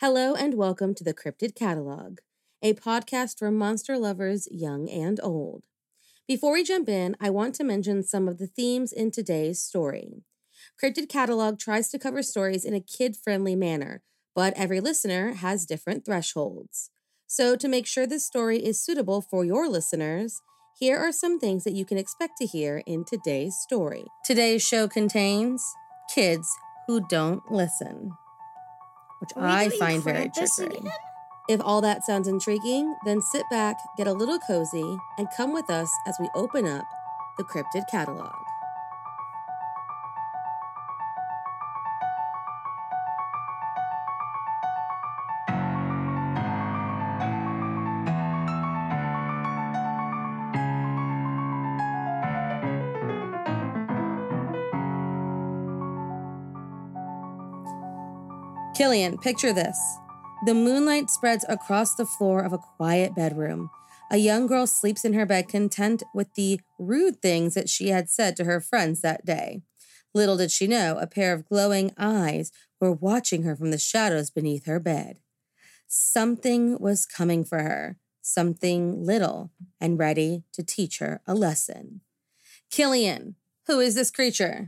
Hello and welcome to the Cryptid Catalog, a podcast for monster lovers young and old. Before we jump in, I want to mention some of the themes in today's story. Cryptid Catalog tries to cover stories in a kid-friendly manner, but every listener has different thresholds. So to make sure this story is suitable for your listeners, here are some things that you can expect to hear in today's story. Today's show contains kids who don't listen, which I find very triggering. Again? If all that sounds intriguing, then sit back, get a little cozy, and come with us as we open up the Cryptid Catalog. Killian, picture this. The moonlight spreads across the floor of a quiet bedroom. A young girl sleeps in her bed content with the rude things that she had said to her friends that day. Little did she know, a pair of glowing eyes were watching her from the shadows beneath her bed. Something was coming for her, something little and ready to teach her a lesson. Killian, who is this creature?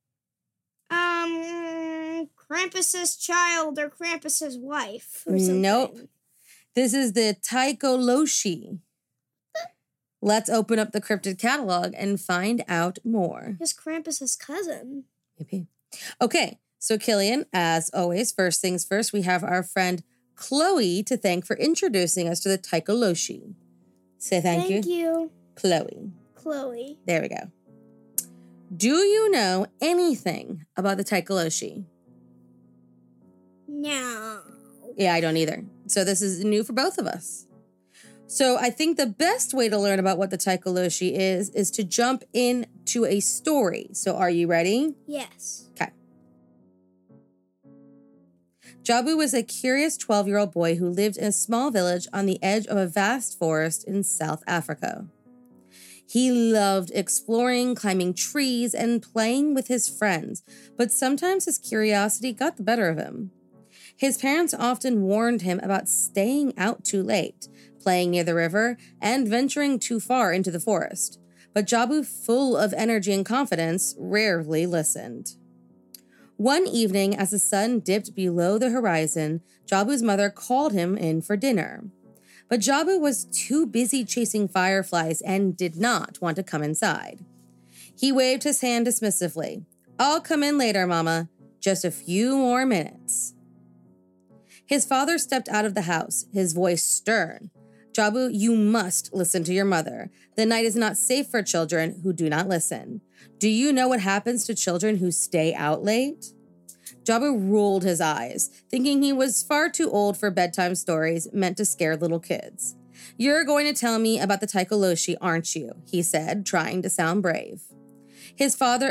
Krampus's child or Krampus's wife or something. Nope. This is the Tycholoshi. Let's open up the Cryptid Catalog and find out more. It's Krampus's cousin. Maybe. Okay, so Killian, as always, first things first, we have our friend Chloe to thank for introducing us to the Tycholoshi. Say thank you. Thank you. Chloe. There we go. Do you know anything about the Tycholoshi? No. Yeah, I don't either. So this is new for both of us. So I think the best way to learn about what the Tycholoshi is to jump into a story. So are you ready? Yes. Okay. Jabu was a curious 12-year-old boy who lived in a small village on the edge of a vast forest in South Africa. He loved exploring, climbing trees, and playing with his friends, but sometimes his curiosity got the better of him. His parents often warned him about staying out too late, playing near the river, and venturing too far into the forest. But Jabu, full of energy and confidence, rarely listened. One evening, as the sun dipped below the horizon, Jabu's mother called him in for dinner. But Jabu was too busy chasing fireflies and did not want to come inside. He waved his hand dismissively. "I'll come in later, Mama. Just a few more minutes." His father stepped out of the house, his voice stern. "Jabu, you must listen to your mother. The night is not safe for children who do not listen. Do you know what happens to children who stay out late?" Jabu rolled his eyes, thinking he was far too old for bedtime stories meant to scare little kids. "You're going to tell me about the Tycholoshi, aren't you?" he said, trying to sound brave. His father's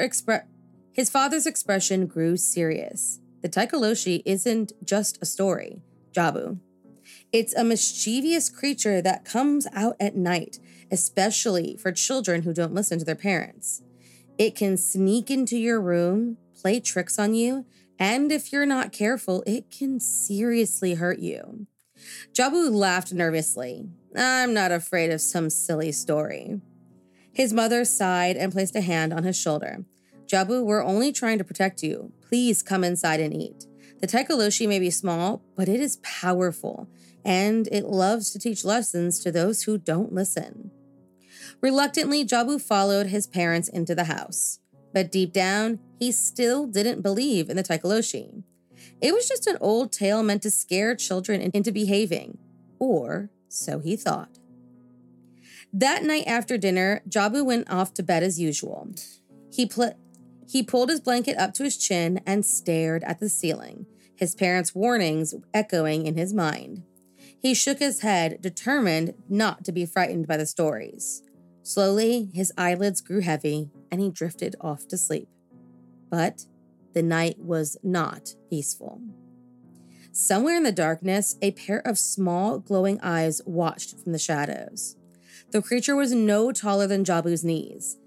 expression grew serious. The Tycholoshi isn't just a story, Jabu. It's a mischievous creature that comes out at night, especially for children who don't listen to their parents. It can sneak into your room, play tricks on you, and if you're not careful, it can seriously hurt you. Jabu laughed nervously. "I'm not afraid of some silly story." His mother sighed and placed a hand on his shoulder. "Jabu, we're only trying to protect you. Please come inside and eat. The Tycholoshi may be small, but it is powerful, and it loves to teach lessons to those who don't listen." Reluctantly, Jabu followed his parents into the house. But deep down, he still didn't believe in the Tycholoshi. It was just an old tale meant to scare children into behaving. Or so he thought. That night after dinner, Jabu went off to bed as usual. He pulled his blanket up to his chin and stared at the ceiling, his parents' warnings echoing in his mind. He shook his head, determined not to be frightened by the stories. Slowly, his eyelids grew heavy, and he drifted off to sleep. But the night was not peaceful. Somewhere in the darkness, a pair of small, glowing eyes watched from the shadows. The creature was no taller than Jabu's knees,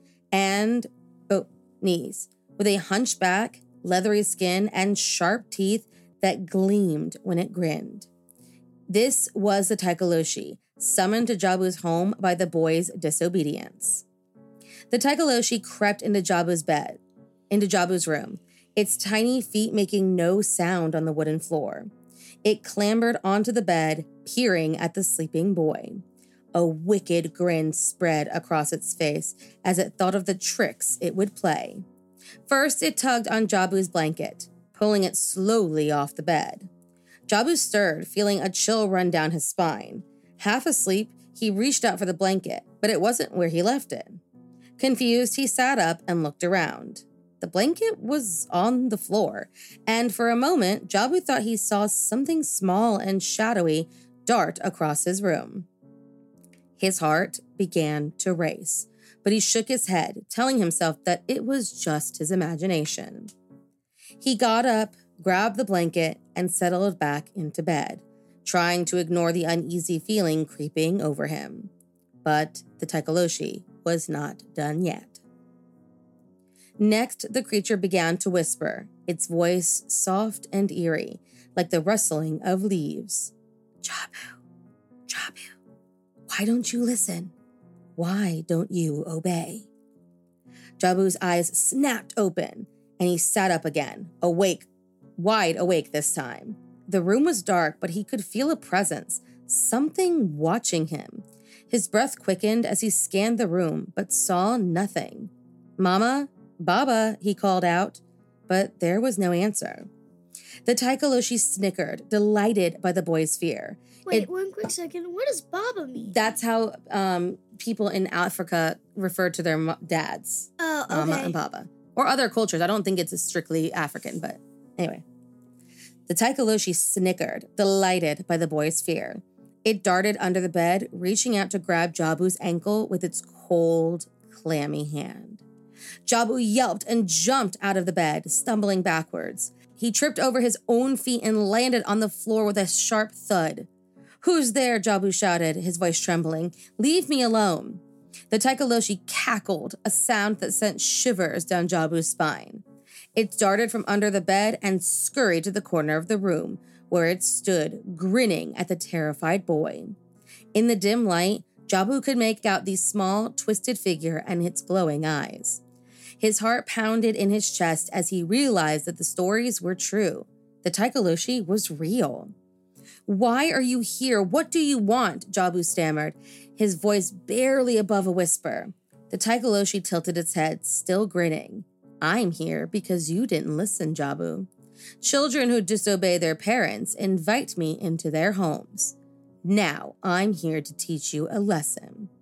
with a hunchback, leathery skin, and sharp teeth that gleamed when it grinned. This was the Taikoloshi, summoned to Jabu's home by the boy's disobedience. The Taikoloshi crept into Jabu's room, its tiny feet making no sound on the wooden floor. It clambered onto the bed, peering at the sleeping boy. A wicked grin spread across its face as it thought of the tricks it would play. First, it tugged on Jabu's blanket, pulling it slowly off the bed. Jabu stirred, feeling a chill run down his spine. Half asleep, he reached out for the blanket, but it wasn't where he left it. Confused, he sat up and looked around. The blanket was on the floor, and for a moment, Jabu thought he saw something small and shadowy dart across his room. His heart began to race, but he shook his head, telling himself that it was just his imagination. He got up, grabbed the blanket, and settled back into bed, trying to ignore the uneasy feeling creeping over him. But the Taikoloshi was not done yet. Next, the creature began to whisper, its voice soft and eerie, like the rustling of leaves. Jabu, Jabu, why don't you listen? Why don't you obey? Jabu's eyes snapped open, and he sat up again, wide awake this time. The room was dark, but he could feel a presence, something watching him. His breath quickened as he scanned the room, but saw nothing. Mama, Baba, he called out, but there was no answer. The Taikoloshi snickered, delighted by the boy's fear. Wait, one quick second. What does Baba mean? That's how people in Africa refer to their dads. Oh, okay. Mama and Baba. Or other cultures. I don't think it's strictly African, but anyway. The Taikoloshi snickered, delighted by the boy's fear. It darted under the bed, reaching out to grab Jabu's ankle with its cold, clammy hand. Jabu yelped and jumped out of the bed, stumbling backwards. He tripped over his own feet and landed on the floor with a sharp thud. Who's there? Jabu shouted, his voice trembling. Leave me alone. The Taikoloshi cackled, a sound that sent shivers down Jabu's spine. It darted from under the bed and scurried to the corner of the room, where it stood, grinning at the terrified boy. In the dim light, Jabu could make out the small, twisted figure and its glowing eyes. His heart pounded in his chest as he realized that the stories were true. The Taikoloshi was real. Why are you here? What do you want? Jabu stammered, his voice barely above a whisper. The Taikoloshi tilted its head, still grinning. I'm here because you didn't listen, Jabu. Children who disobey their parents invite me into their homes. Now I'm here to teach you a lesson.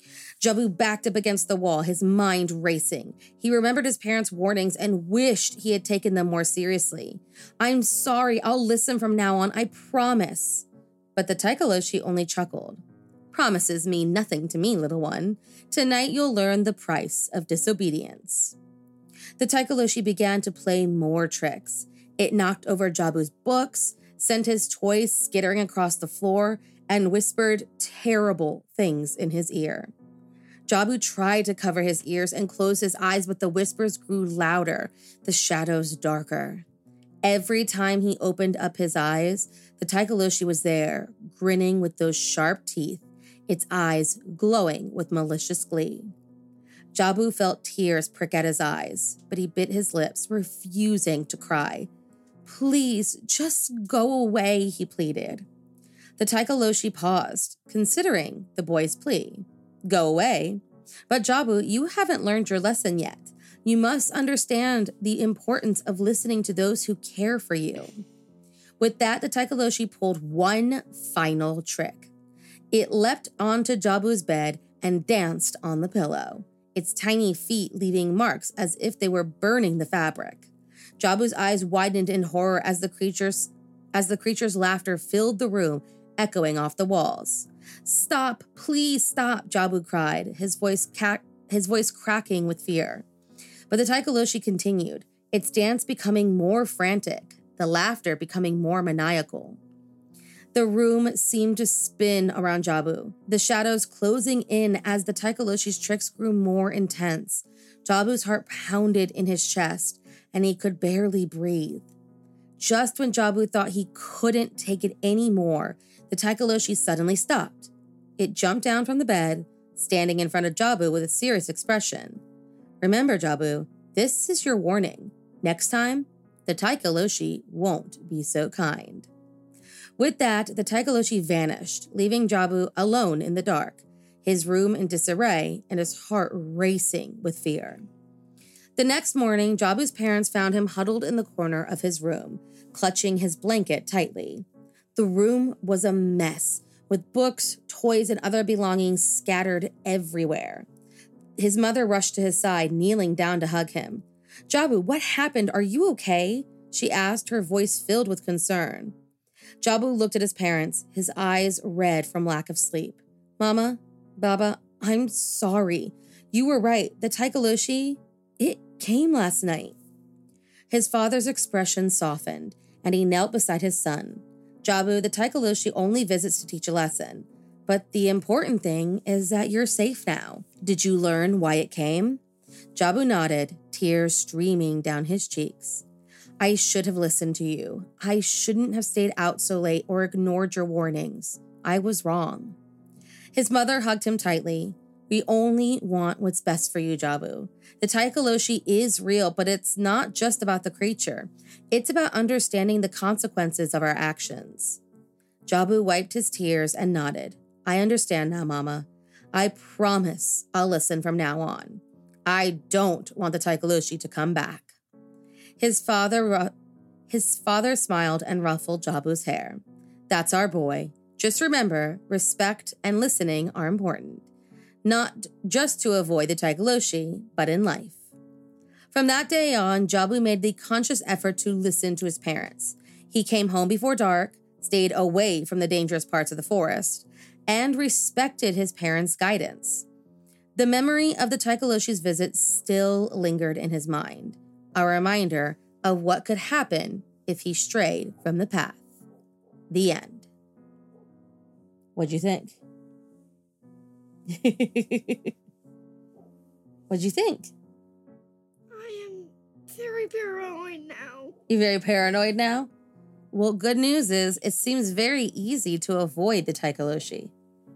Jabu backed up against the wall, his mind racing. He remembered his parents' warnings and wished he had taken them more seriously. I'm sorry, I'll listen from now on, I promise. But the Taikoloshi only chuckled. Promises mean nothing to me, little one. Tonight you'll learn the price of disobedience. The Taikoloshi began to play more tricks. It knocked over Jabu's books, sent his toys skittering across the floor, and whispered terrible things in his ear. Jabu tried to cover his ears and close his eyes, but the whispers grew louder, the shadows darker. Every time he opened up his eyes, the Taikoloshi was there, grinning with those sharp teeth, its eyes glowing with malicious glee. Jabu felt tears prick at his eyes, but he bit his lips, refusing to cry. Please, just go away, he pleaded. The Taikoloshi paused, considering the boy's plea. Go away? But Jabu, you haven't learned your lesson yet. You must understand the importance of listening to those who care for you. With that, the Taikoloshi pulled one final trick. It leapt onto Jabu's bed and danced on the pillow, its tiny feet leaving marks as if they were burning the fabric. Jabu's eyes widened in horror as the creature's laughter filled the room, echoing off the walls. Stop, please stop, Jabu cried, his voice cracking with fear. But the Taikoloshi continued, its dance becoming more frantic, the laughter becoming more maniacal. The room seemed to spin around Jabu, the shadows closing in as the Taikoloshi's tricks grew more intense. Jabu's heart pounded in his chest, and he could barely breathe. Just when Jabu thought he couldn't take it anymore, the Taikaloshi suddenly stopped. It jumped down from the bed, standing in front of Jabu with a serious expression. Remember, Jabu, this is your warning. Next time, the Taikaloshi won't be so kind. With that, the Taikaloshi vanished, leaving Jabu alone in the dark, his room in disarray and his heart racing with fear. The next morning, Jabu's parents found him huddled in the corner of his room, clutching his blanket tightly. The room was a mess, with books, toys, and other belongings scattered everywhere. His mother rushed to his side, kneeling down to hug him. "Jabu, what happened? Are you okay?" she asked, her voice filled with concern. Jabu looked at his parents, his eyes red from lack of sleep. "Mama, Baba, I'm sorry. You were right. The Taikaloshi, it came last night." His father's expression softened, and he knelt beside his son. "Jabu, the Taikaloshi only visits to teach a lesson. But the important thing is that you're safe now. Did you learn why it came?" Jabu nodded, tears streaming down his cheeks. "I should have listened to you. I shouldn't have stayed out so late or ignored your warnings. I was wrong." His mother hugged him tightly. "We only want what's best for you, Jabu. The Taikaloshi is real, but it's not just about the creature. It's about understanding the consequences of our actions." Jabu wiped his tears and nodded. "I understand now, Mama. I promise I'll listen from now on. I don't want the Taikaloshi to come back." His father smiled and ruffled Jabu's hair. "That's our boy. Just remember, respect and listening are important. Not just to avoid the Taikaloshi, but in life." From that day on, Jabu made the conscious effort to listen to his parents. He came home before dark, stayed away from the dangerous parts of the forest, and respected his parents' guidance. The memory of the Taikaloshi's visit still lingered in his mind, a reminder of what could happen if he strayed from the path. The end. What'd you think? What'd you think? I am very paranoid now. You very paranoid now? Well, good news is it seems very easy to avoid the Taikaloshi.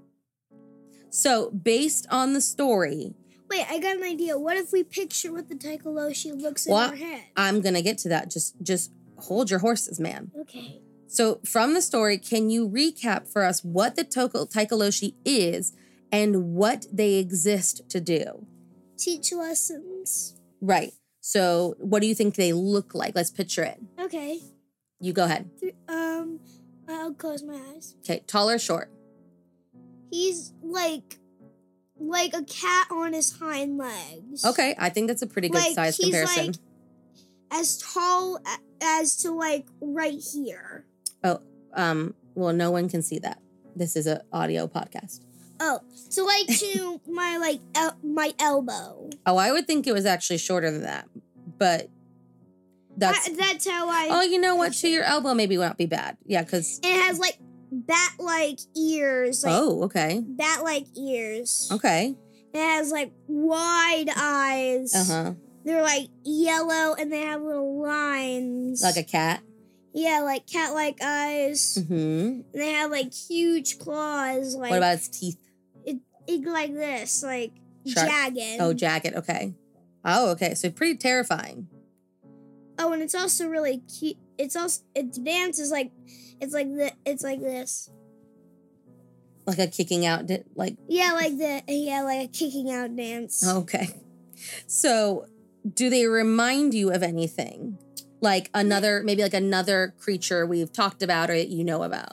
So, based on the story... Wait, I got an idea. What if we picture what the Taikaloshi looks in our head? I'm going to get to that. Just hold your horses, man. Okay. So, from the story, can you recap for us what the Taikaloshi is and what they exist to do? Teach lessons. Right. So, what do you think they look like? Let's picture it. Okay. You go ahead. I'll close my eyes. Okay, tall or short? He's like a cat on his hind legs. Okay, I think that's a pretty good size comparison. He's as tall as to right here. Oh, well, no one can see that. This is an audio podcast. Oh, so to my elbow. Oh, I would think it was actually shorter than that, but that's how I. Oh, you know what? To your elbow maybe won't be bad. Yeah, because it has bat-like ears. Oh, okay. Bat-like ears. Okay. It has wide eyes. They're yellow and they have little lines. Like a cat. Yeah, cat-like eyes. Mm-hmm. And they have huge claws. What about its teeth? It like this, Sharp. jagged. Oh, jagged. Okay. Oh, okay. So pretty terrifying. Oh, and it's also really cute. Its dance is it's like this. Like a kicking out, Yeah, like a kicking out dance. Okay. So, do they remind you of anything? Like another creature we've talked about or that you know about?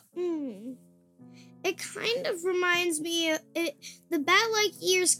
It kind of reminds me of it. The bat-like ears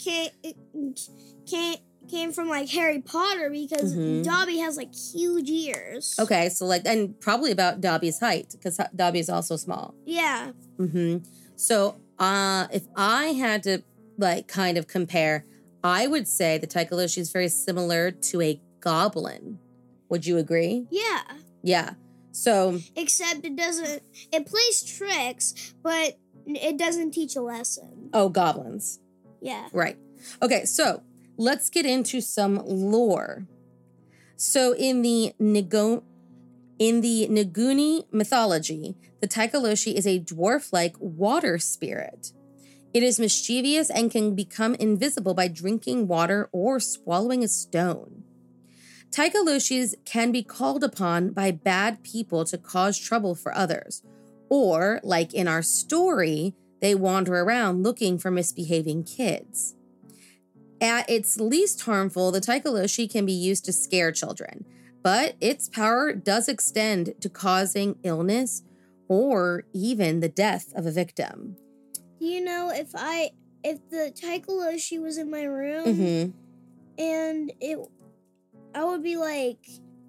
came from Harry Potter because Dobby has huge ears. Okay, so and probably about Dobby's height because Dobby is also small. Yeah. So if I had to kind of compare, I would say the Taikaloshi is very similar to a goblin. Would you agree? Yeah. Yeah. So except it plays tricks, but it doesn't teach a lesson. Oh, goblins. Yeah. Right. Okay, so let's get into some lore. So in the In the Nguni mythology, the Taikoloshi is a dwarf-like water spirit. It is mischievous and can become invisible by drinking water or swallowing a stone. Taikoloshis can be called upon by bad people to cause trouble for others, or, like in our story, they wander around looking for misbehaving kids. At its least harmful, the Taikoloshi can be used to scare children, but its power does extend to causing illness or even the death of a victim. You know, if the Taikoloshi was in my room and I would be like,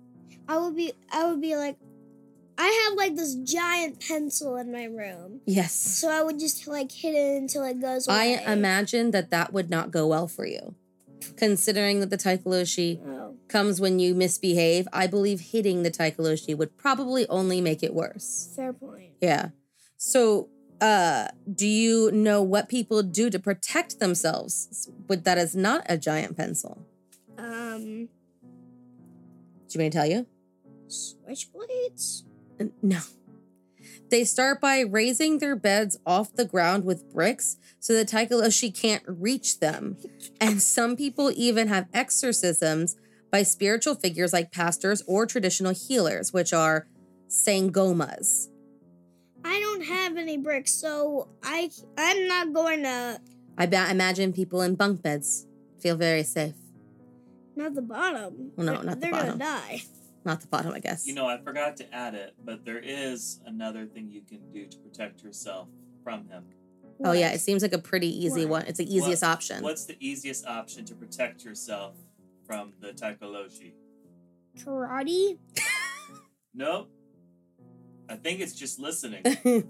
I have like this giant pencil in my room. Yes. So I would just like hit it until it goes away. I imagine that would not go well for you. Considering that the Taikoloshi comes when you misbehave, I believe hitting the Taikoloshi would probably only make it worse. Fair point. Yeah. So, do you know what people do to protect themselves with that is not a giant pencil? Do you want me to tell you? Switchblades? No. They start by raising their beds off the ground with bricks so the Taikoloshi can't reach them. And some people even have exorcisms by spiritual figures like pastors or traditional healers, which are sangomas. I don't have any bricks, so I'm not going to... Imagine people in bunk beds feel very safe. Not the bottom. Well, no, not the bottom. They're going to die. Not the bottom, I guess. You know, I forgot to add it, but there is another thing you can do to protect yourself from him. What? Oh, yeah, it seems like a pretty easy one. It's the easiest option. What's the easiest option to protect yourself from the Taikoloshi? Karate? Nope. I think it's just listening.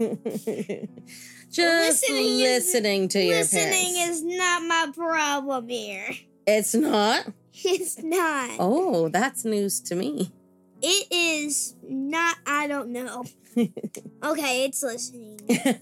Just listening to your parents. Listening is not my problem here. It's not? It's not. Oh, that's news to me. It is not, I don't know. Okay, it's listening.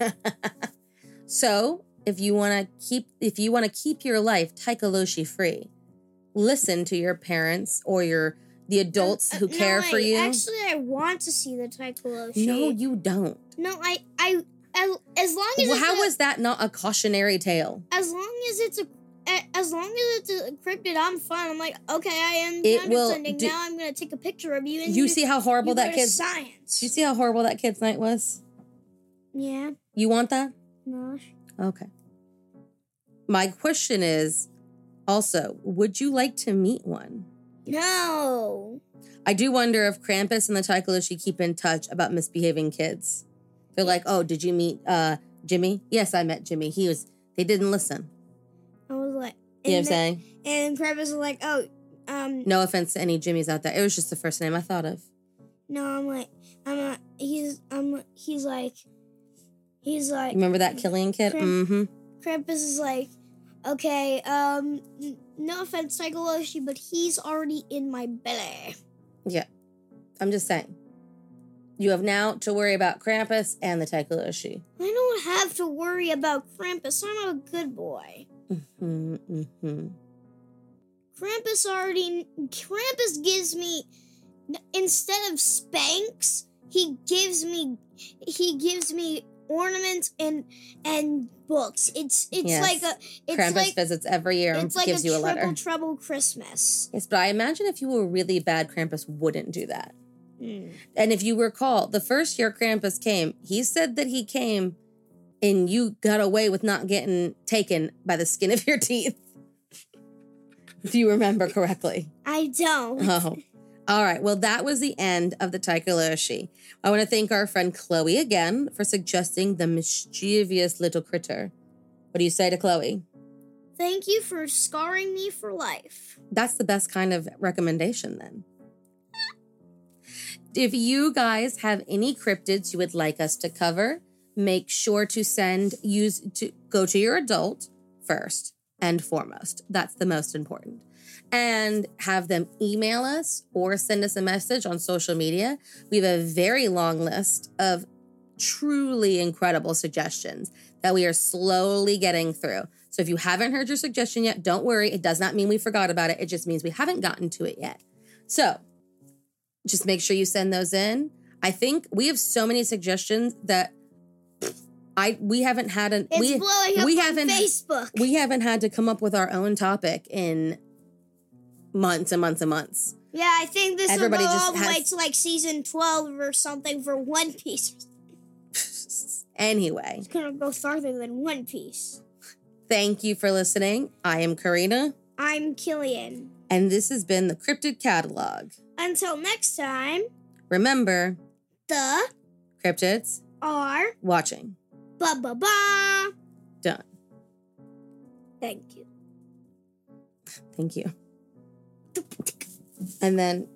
So, if you want to keep your life Taikoloshi free, listen to your parents or the adults who care for you. Actually, I want to see the Taikoloshi. No, you don't. No, as long as how was that not a cautionary tale? As long as it's a cryptid, I'm fine. I'm like, okay, I am condescending. Now I'm gonna take a picture of you. And you see how horrible that kid's science. You see how horrible that kid's night was? Yeah. You want that? No. Okay. My question is, also, would you like to meet one? No. I do wonder if Krampus and the Taikoloshi keep in touch about misbehaving kids. They're like, oh, did you meet Jimmy? Yes, I met Jimmy. They didn't listen. I was like... You know what I'm saying? And Krampus was like, no offense to any Jimmys out there. It was just the first name I thought of. No, he's like... Remember that Killian kid? Krampus is like, okay, no offense, Taikoloshi, but he's already in my belly. Yeah. I'm just saying. You have now to worry about Krampus and the Taikoloshi. I don't have to worry about Krampus. I'm a good boy. Krampus gives me, instead of spanks, he gives me ornaments and books. It's yes. Krampus visits every year and gives you a letter. It's like a Triple Christmas. Yes, but I imagine if you were really bad, Krampus wouldn't do that. And if you recall, the first year Krampus came, he said that he came and you got away with not getting taken by the skin of your teeth. If you remember correctly. I don't. Oh. All right. Well, that was the end of the Taikoloshi. I want to thank our friend Chloe again for suggesting the mischievous little critter. What do you say to Chloe? Thank you for scarring me for life. That's the best kind of recommendation then. If you guys have any cryptids you would like us to cover, make sure to go to your adult first and foremost. That's the most important. And have them email us or send us a message on social media. We have a very long list of truly incredible suggestions that we are slowly getting through. So if you haven't heard your suggestion yet, don't worry. It does not mean we forgot about it. It just means we haven't gotten to it yet. So just make sure you send those in. I think we have so many suggestions that we haven't had It's blowing up on Facebook. We haven't had to come up with our own topic in months and months and months. Yeah, I think this Everybody will go just all the way has- to like season 12 or something for One Piece. Anyway, It's gonna go farther than One Piece. thank you for listening. I am Karina, I'm Killian. and this has been the Cryptid Catalog. Until next time, Remember, the cryptids are watching. ba-ba-ba. Done. Thank you. Thank you. And then